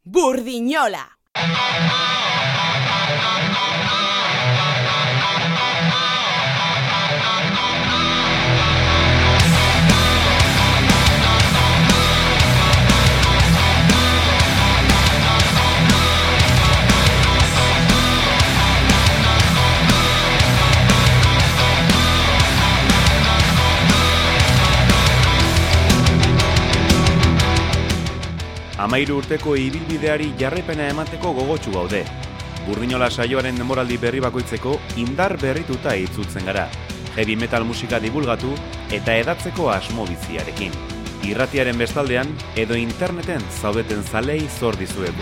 Burdinola. Amairu urteko ibilbideari jarraipena emateko gogotsu gaude. Burdinola saioaren denboraldi berri bakoitzeko indar berrituta itzultzen gara. Heavy metal musika divulgatu eta edatzeko asmo biziarekin. Irratiaren bestaldean edo interneten zaudeten zalei zor dizuegu.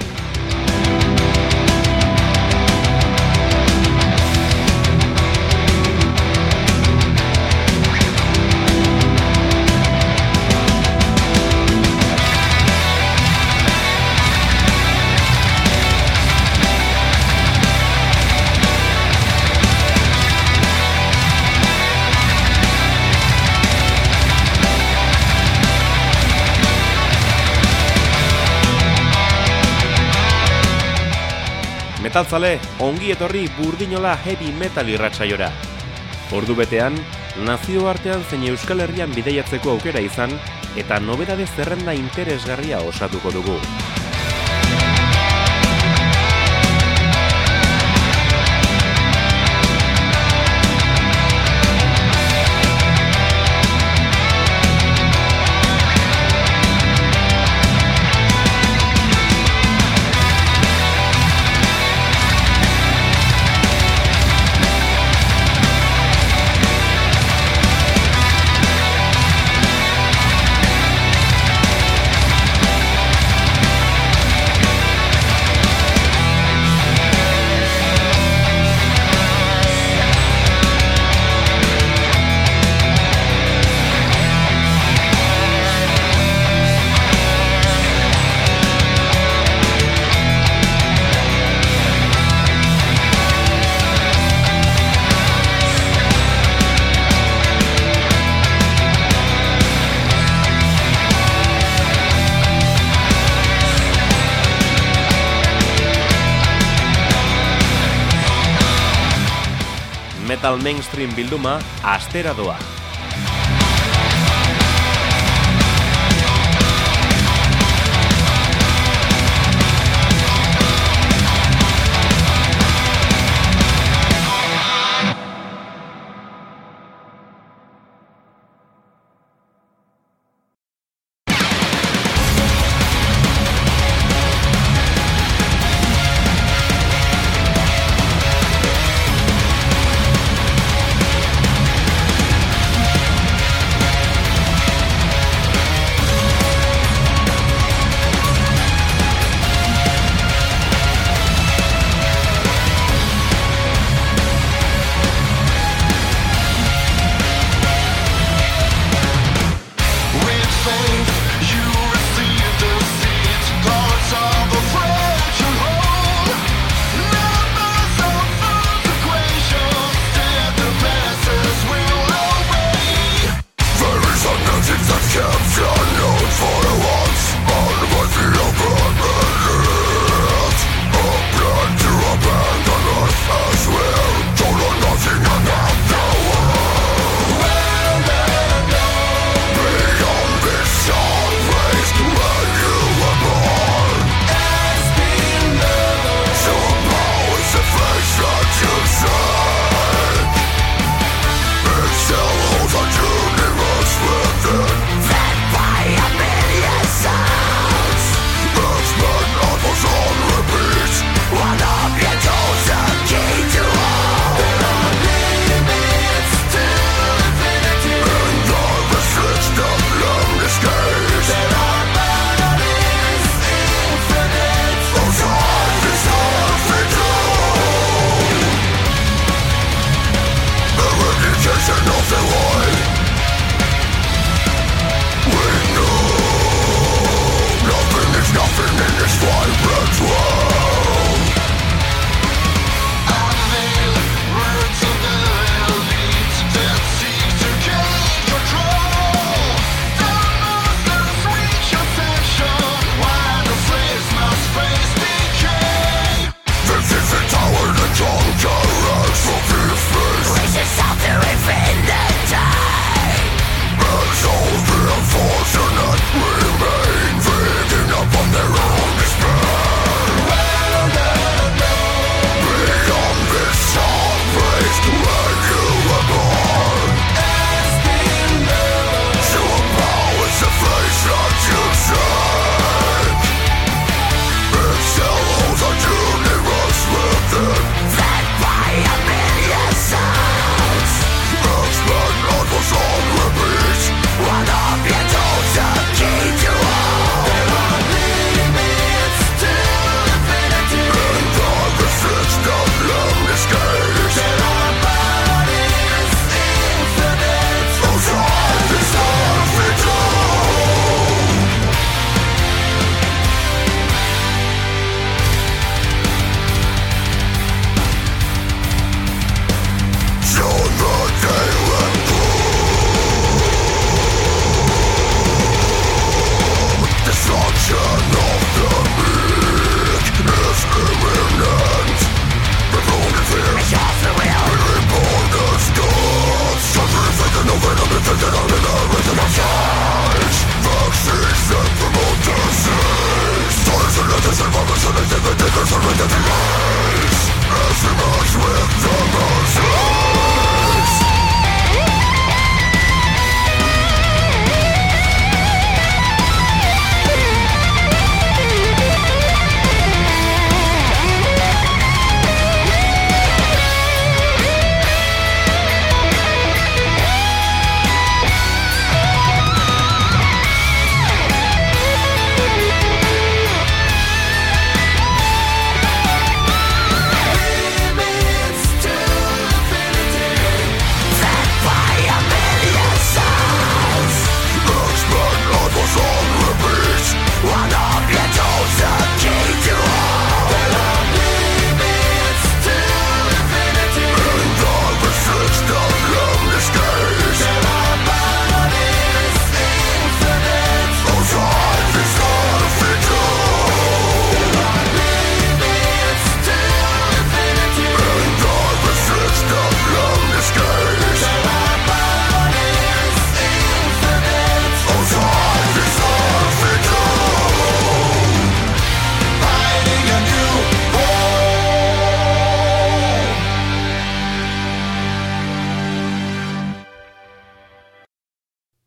Metalzale, ongi etorri Burdinola heavy metal irratsaiora. Ordu betean, nazioartean zein Euskal Herrian bidaiatzeko aukera izan eta nobedade zerrenda interesgarria osatuko dugu. Metal mainstream bilduma astera doa.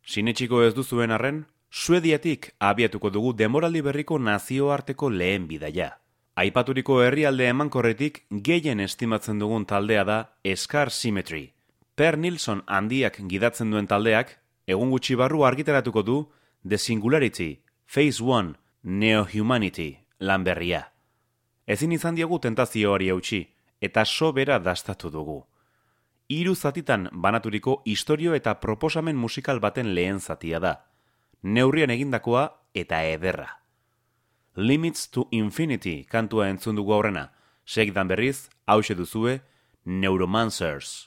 Sinetsiko ez duzuen arren, Suediatik abiatuko dugu denboraldi berriko nazioarteko lehen bidaia. Aipaturiko herrialde emankorretik gehien estimatzen dugun taldea da Scar Symmetry. Per Nilsson handiak gidatzen duen taldeak, egun gutxi barru argitaratuko du The Singularity, Phase 1, Neo-Humanity lan berria. Ezin izan diogu tentazioari eutsi, eta sobera dastatu dugu. 3 zatitan banaturiko istorio eta proposamen musikal baten lehen zatia da. Neurrian egindakoa eta ederra. Limits to Infinity kantua entzun dugu aurrena. Segidan berriz, hauxe duzue, Neuromancers.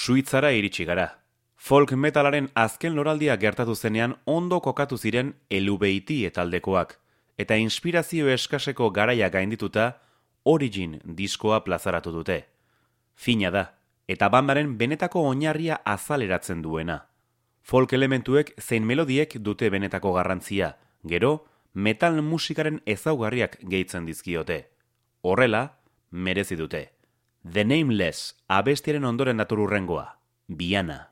Suitzara iritsi gara. Folk metalaren azken loraldia gertatu zenean ondo kokatu ziren Elubeiti taldekoak, eta inspirazio eskaseko garaia gaindituta Origin diskoa plazaratu dute. Fina da, eta bandaren benetako oinarria azaleratzen duena. Folk elementuek zein melodiek dute benetako garrantzia, gero metal musikaren ezaugarriak gehitzen dizkiote. Horrela, merezi dute. The Nameless abestiaren ondoren dator hurrengoa, Viana.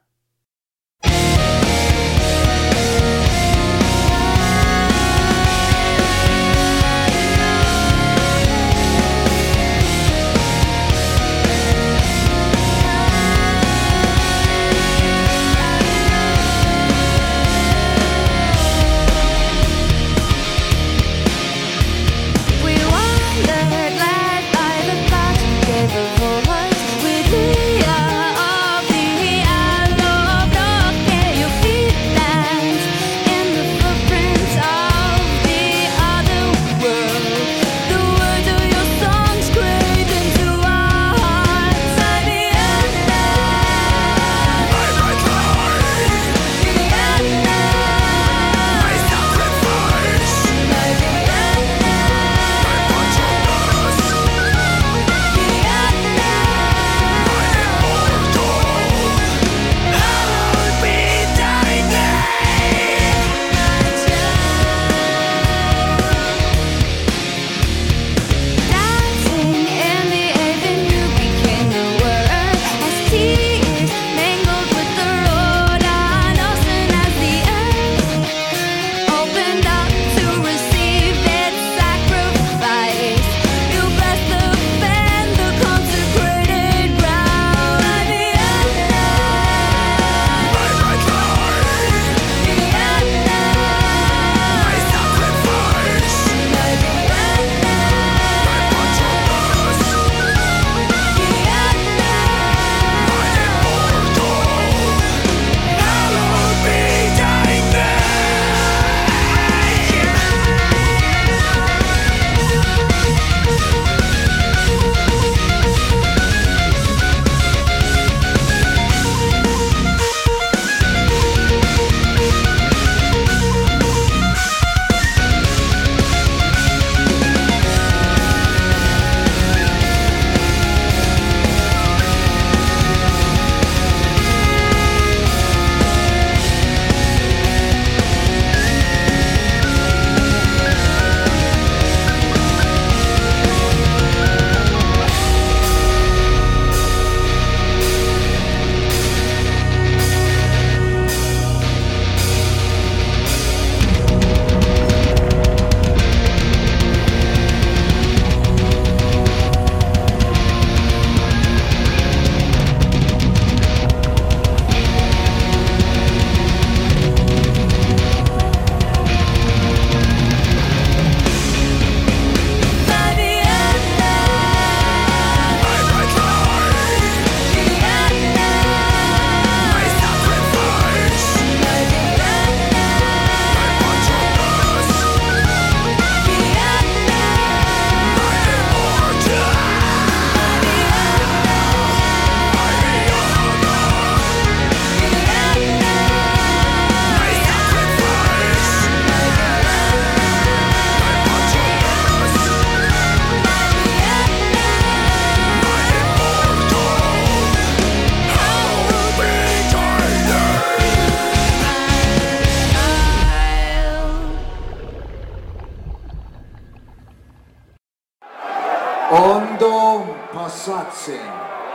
Ondo pasatzen.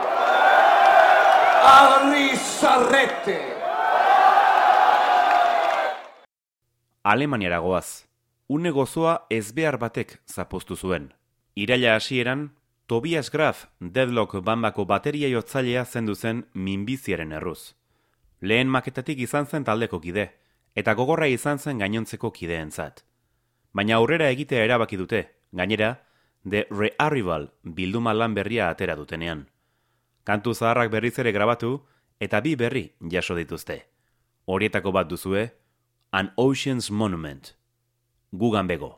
Arri zarrete. Alemaniara goaz. Une gozoa ezbehar batek zapoztu zuen. Iraila hasieran, Tobias Graf Deadlock bandako bateria jotzailea zendu zen minbiziaren erruz. Lehen maketatik izan zen taldeko kide, eta gogorra izan zen gainontzeko kideentzat. Baina aurrera egitea erabaki dute, gainera, The Rearrival bilduma lan berria atera dutenean. Kantu zaharrak berriz ere grabatu, eta 2 berri jaso dituzte. Horietako bat duzue, An Ocean's Monument. Gugan bego.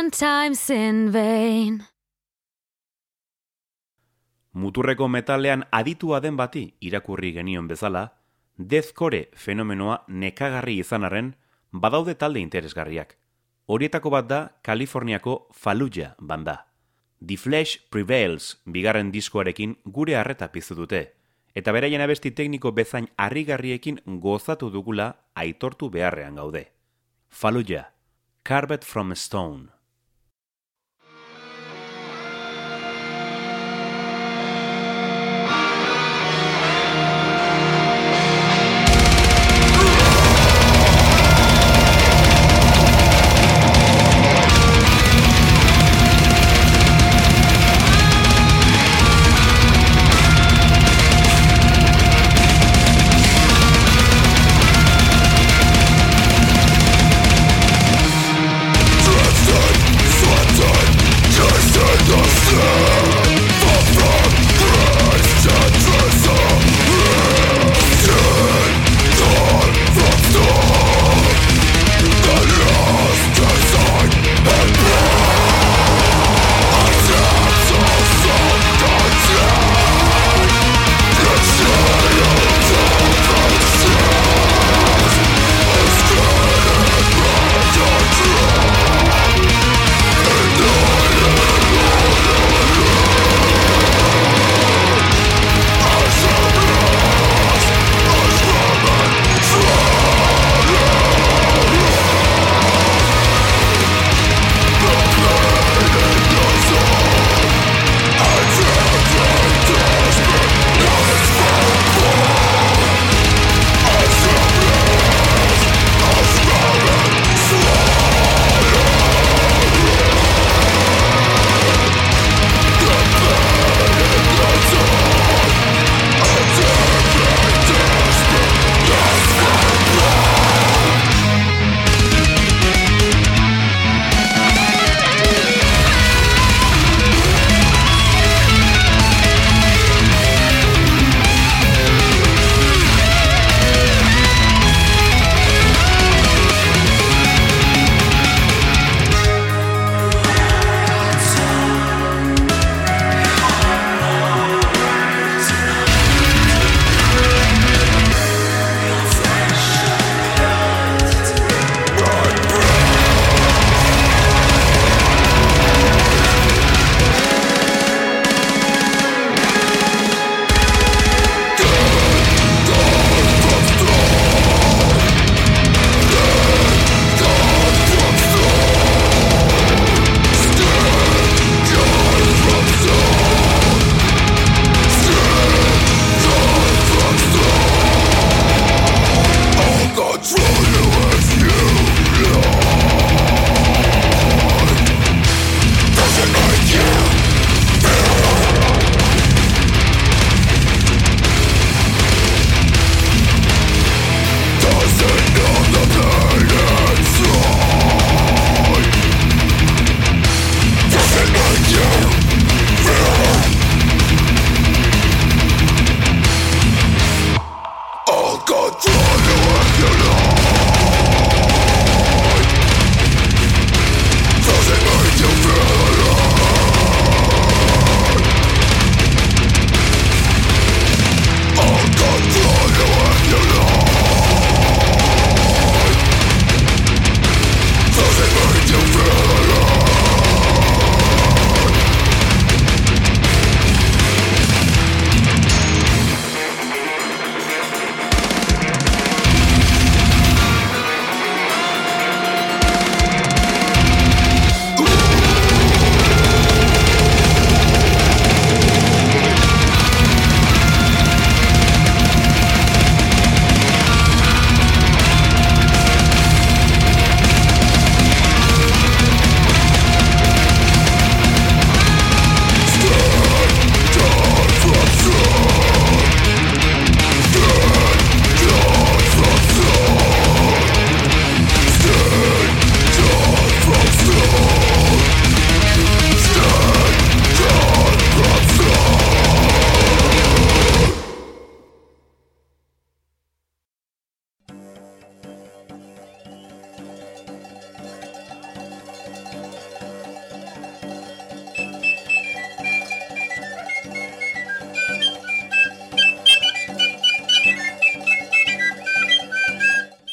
sometimes in vain. Muturreko metalean aditua den bati irakurri genion bezala, deathcore fenomenoa nekagarri izan arren, badaude talde interesgarriak. Horietako bat da Kaliforniako Fallujah banda. The Flesh Prevails bigarren diskoarekin gure harreta piztu dute, eta beraien abesti tekniko bezain harrigarriekin gozatu dugula aitortu beharrean gaude. Fallujah, Carved from Stone. Trust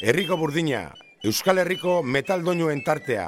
Herriko burdina, Euskal Herriko metal doinuen tartea.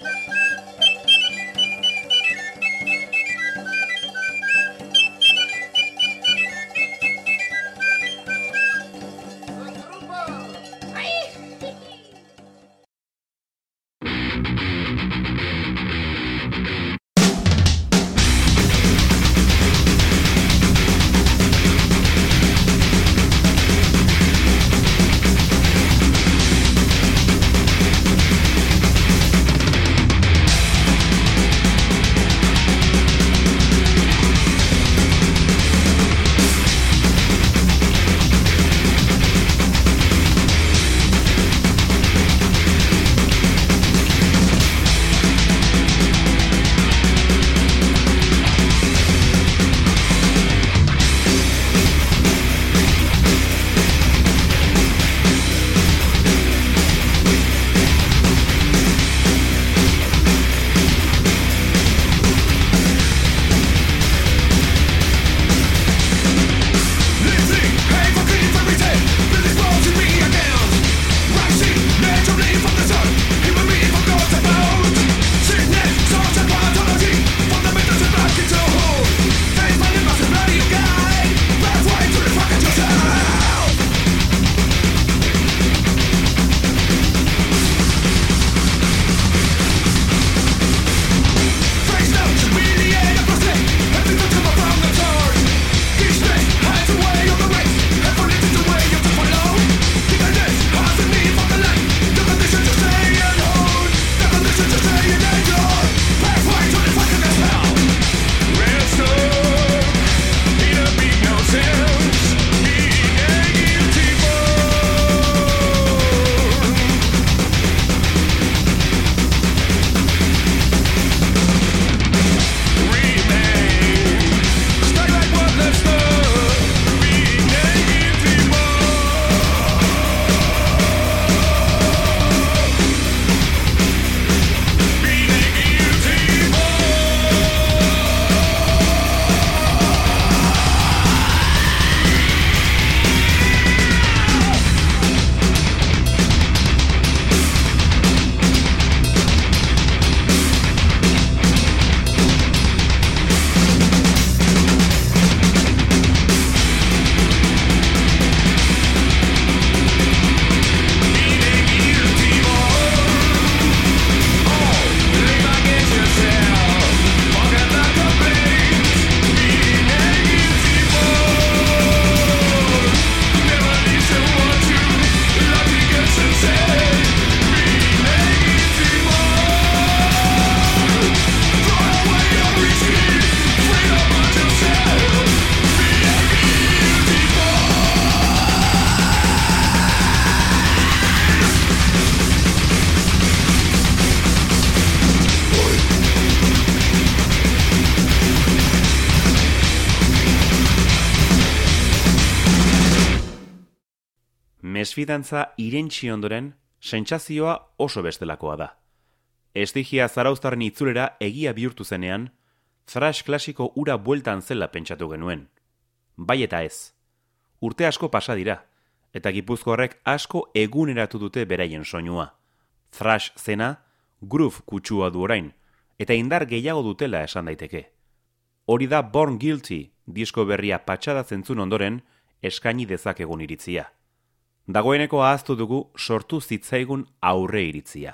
Mesfidantza irentsi ondoren, sentsazioa oso bestelakoa da. Estigia zarauztarren itzulera egia bihurtu zenean, thrash klasiko ura bueltan zela pentsatu genuen. Bai eta ez. Urte asko pasa dira, eta Gipuzkoarrek asko eguneratu dute beraien soinua. Thrash zena, groove kutsua du orain, eta indar gehiago dutela esan daiteke. Hori da Born Guilty disko berria patxada zentzun ondoren eskaini dezakegun iritzia. Dagoeneko ahaztu dugu sortu zitzaigun aurre iritzia.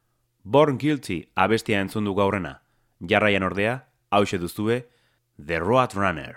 Born Guilty abestia entzun dugu aurrena, jarraian ordea, hauxe duzue, The Roadrunner.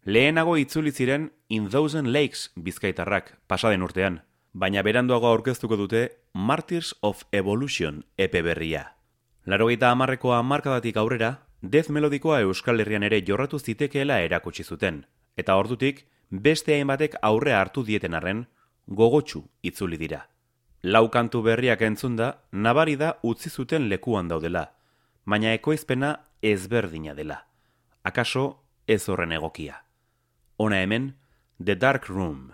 Lehenago itzuli ziren In Thousand Lakes bizkaitarrak pasaden urtean, baina beranduago aurkeztuko dute Martyrs of Evolution EP berria. 80ko hamarkadatik aurrera, death melodikoa Euskal Herrian ere jorratu zitekeela erakutsi zuten, eta ordutik beste hainbatek aurrea hartu dieten arren, gogotsu itzuli dira. 4 kantu berriak entzunda, nabari da utzi zuten lekuan daudela, baina ekoizpena ezberdina dela. Akaso ez horren egokia. Hona hemen, The Dark Room.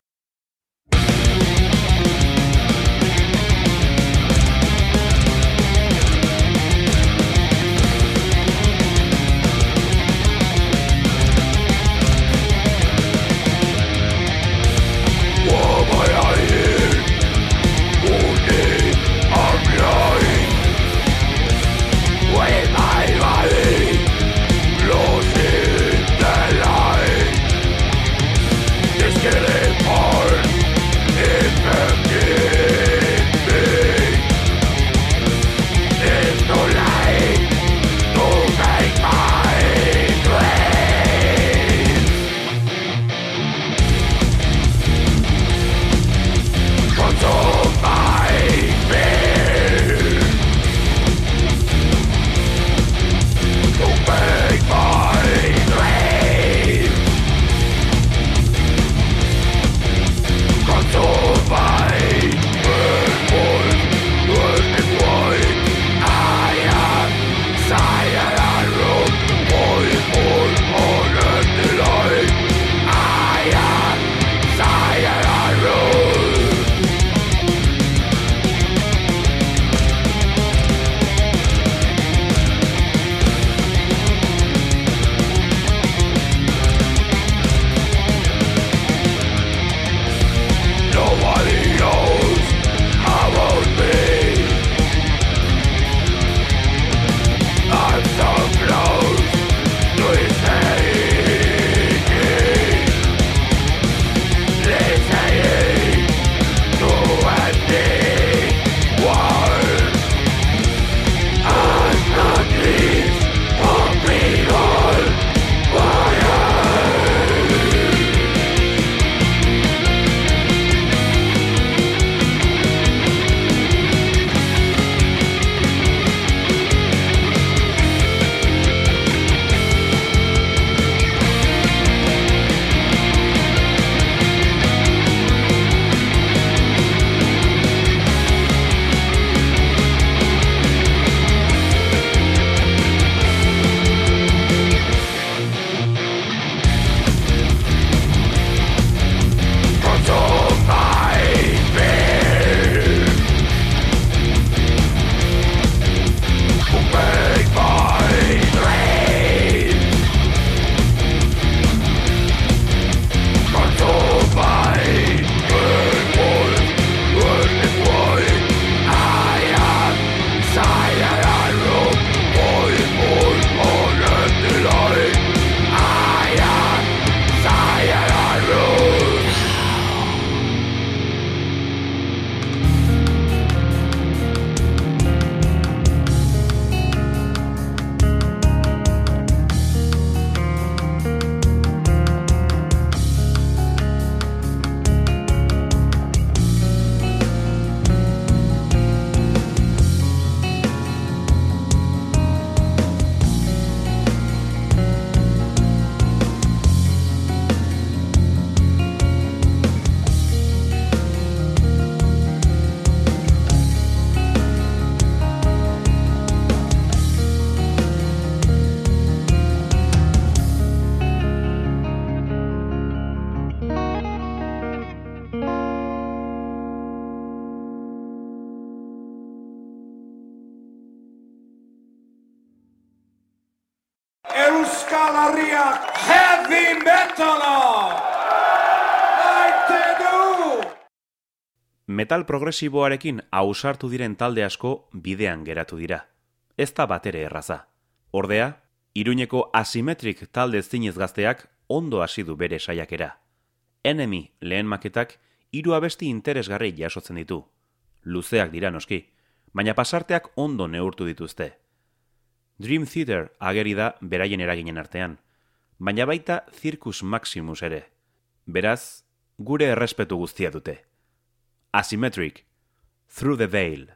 Euskal Herriak heavy metala! Maite du! Metal progresiboarekin ausartu diren talde asko bidean geratu dira. Ez da batere erraza. Ordea, Iruñeko Asymmetric talde zinez gazteak ondo hasi du bere saiakera. Enemy lehen maketak 3 abesti interesgarri jasotzen ditu. Luzeak dira noski, baina pasarteak ondo neurtu dituzte. Dream Theater ageri da beraien eraginen artean. baina baita Circus Maximus ere. Beraz, gure errespetu guztia dute. Asymmetric, Through the Veil.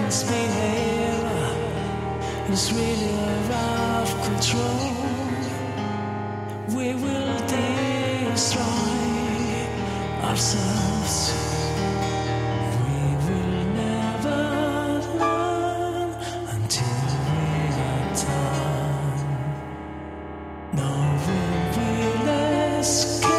misbehavior is really out of control. We will destroy ourselves. We will never learn until we are done. No, we will escape.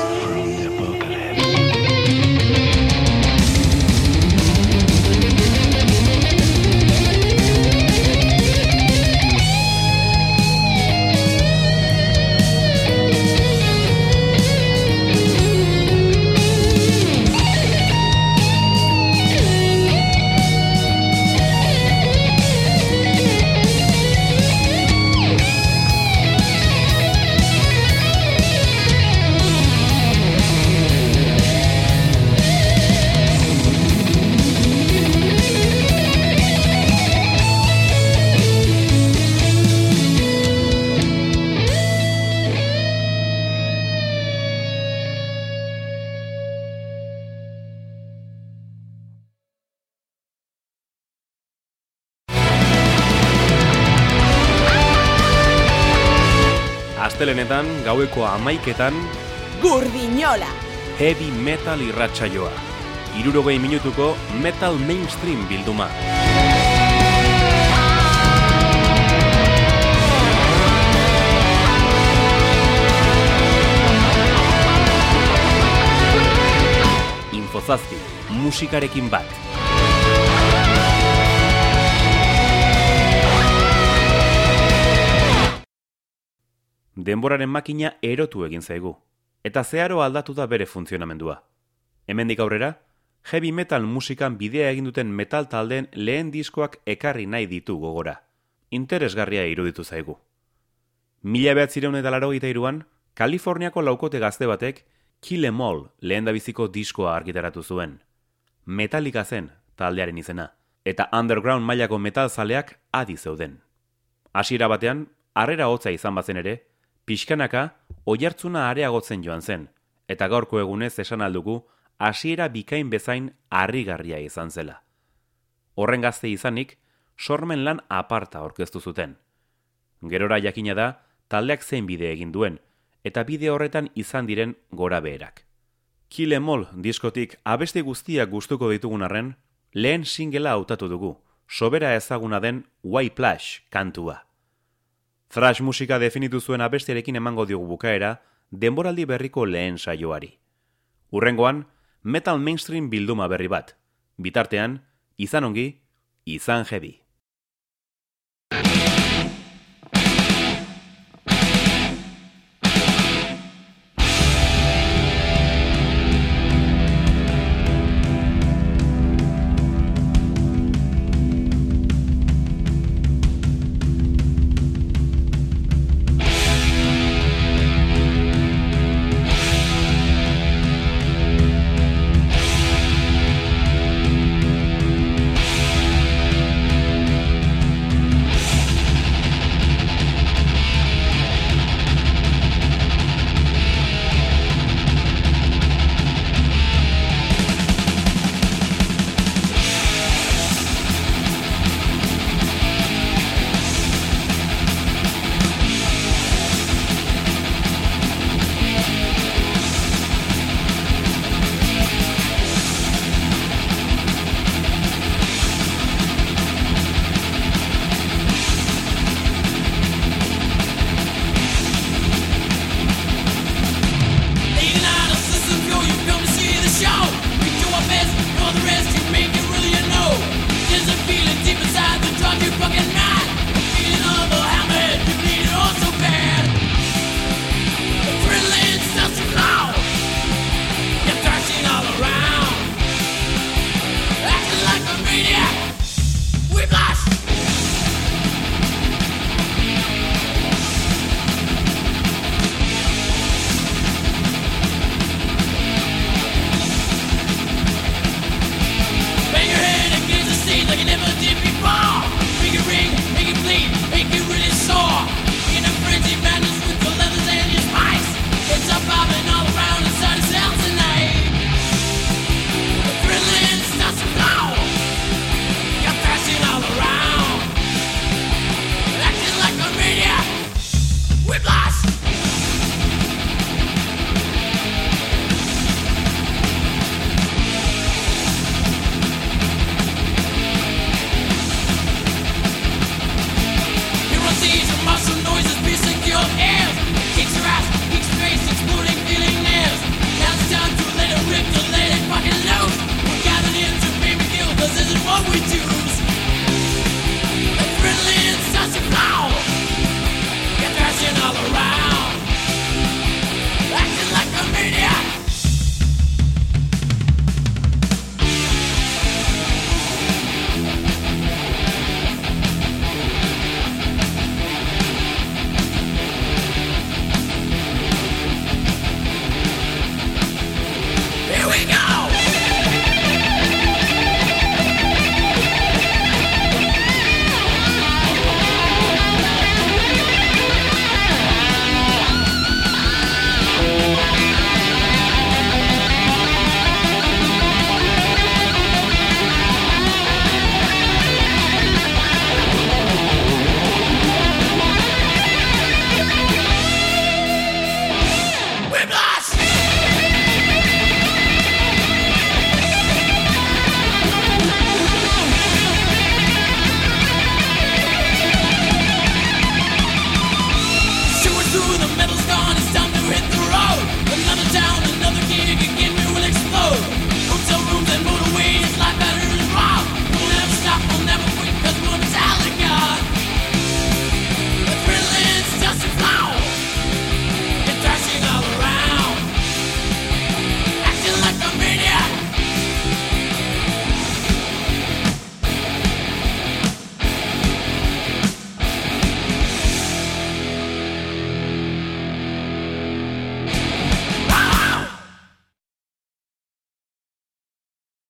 Astelenetan, gaueko 11etan, Gurdinola! heavy metal irratsaioa. 60 minutuko metal mainstream bilduma. Infozazpi, musikarekin bat. Denboraren makina erotu egin zaigu, eta zeharo aldatu da bere funtzionamendua. Hemendik aurrera, heavy metal musikan bidea egin duten metal taldeen lehen diskoak ekarri nahi ditu gogora. Interesgarria iruditu zaigu. 1983an, Kaliforniako laukote gazte batek Kill 'Em All lehendabiziko diskoa argitaratu zuen. Metallica zen taldearen izena, eta underground mailako metal zaleak adi zeuden. Hasiera batean, harrera hotza izan bazen ere, pixkanaka oihartzuna areagotzen joan zen, eta gaurko egunez esan aldugu hasiera bikain bezain harrigarria izan zela. Horren gazte izanik, sormen lan aparta aurkeztu zuten. Gerora jakina da, taldeak zein bide egin duen, eta bide horretan izan diren gorabeherak. Kill 'Em All diskotik abesti guztiak gustuko ditugun arren, lehen singela hautatu dugu, sobera ezaguna den Whiplash kantua. Thrash musika definitu zuen abestiarekin emango diogu bukaera denboraldi berriko lehen saioari. Hurrengoan, metal mainstream bilduma berri bat. Bitartean, izan ongi, izan heavy.